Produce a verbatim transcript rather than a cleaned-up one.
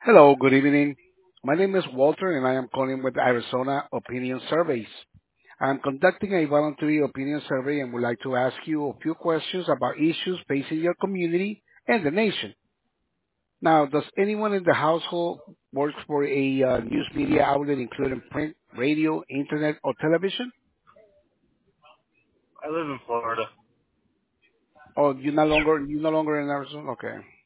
Hello, good evening. My name is Walter, and I am calling with Arizona Opinion Surveys. I'm conducting a voluntary opinion survey and would like to ask you a few questions about issues facing your community and the nation. Now, does anyone in the household work for a uh, news media outlet, including print, radio, internet, or television? I live in Florida. Or you no longer you no longer in Arizona? Okay.